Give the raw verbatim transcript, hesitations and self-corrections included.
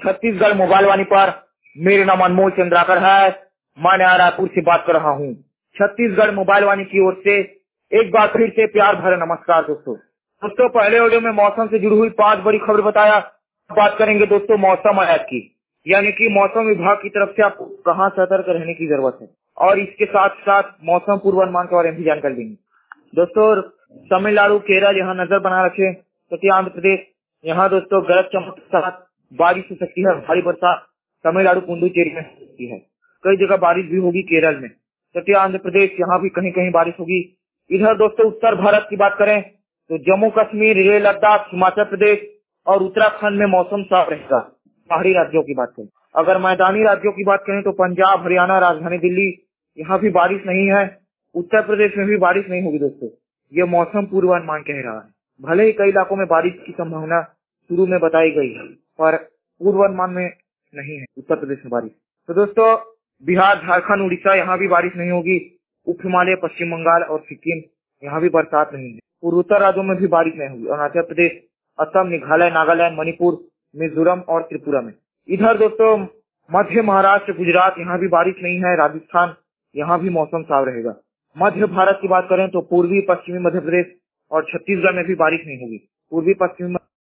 Chhattisgarh mobile वाणी पर मेरे नाम अनमोल चंद्राकर है। मैं नया रायपुर से बात कर रहा हूँ। छत्तीसगढ़ मोबाइल वाणी की ओर से एक बार फिर से प्यार भरा नमस्कार दोस्तों। दोस्तों पहले वीडियो में मौसम से जुड़ी हुई पांच बड़ी खबर बताया। बात करेंगे दोस्तों मौसम अलर्ट की, यानी कि मौसम विभाग की तरफ से आपको कहाँ सतर्क रहने की जरूरत है, और इसके साथ साथ मौसम पूर्वानुमान के बारे में भी जानकारी देंगे। दोस्तों तमिलनाडु, केरल यहाँ नजर बना रखे, तटीय आंध्र प्रदेश यहाँ दोस्तों गरज चमक के साथ बारिश हो सकती है। भारी बरसात तमिलनाडु पुडुचेरी में हो सकती है। कई जगह बारिश भी होगी केरल में। तटीय आंध्र प्रदेश यहाँ भी कहीं कहीं बारिश होगी। इधर दोस्तों उत्तर भारत की बात करें तो जम्मू कश्मीर, लेह लद्दाख, हिमाचल प्रदेश और उत्तराखंड में मौसम साफ रहेगा। पहाड़ी राज्यों की बात करें, अगर मैदानी राज्यों की बात करें तो पंजाब, हरियाणा, राजधानी दिल्ली यहाँ भी बारिश नहीं है। उत्तर प्रदेश में भी बारिश नहीं होगी दोस्तों, ये मौसम पूर्वानुमान कह रहा है। भले ही कई इलाकों में बारिश की संभावना शुरू में बताई गई है, पर पूर्वानुमान में नहीं है उत्तर प्रदेश में बारिश। तो दोस्तों बिहार, झारखंड, उड़ीसा यहाँ भी बारिश नहीं होगी। उप हिमालय, पश्चिम बंगाल और सिक्किम यहाँ भी बरसात नहीं है। पूर्वोत्तर राज्यों में भी बारिश नहीं होगी। अरुणाचल प्रदेश, असम, मेघालय, नागालैंड, मणिपुर, मिजोरम और त्रिपुरा में। इधर दोस्तों मध्य महाराष्ट्र, गुजरात यहाँ भी बारिश नहीं है। राजस्थान यहाँ भी मौसम साफ रहेगा। मध्य भारत की बात करें तो पूर्वी पश्चिमी मध्य प्रदेश और छत्तीसगढ़ में भी बारिश नहीं होगी। पूर्वी पश्चिमी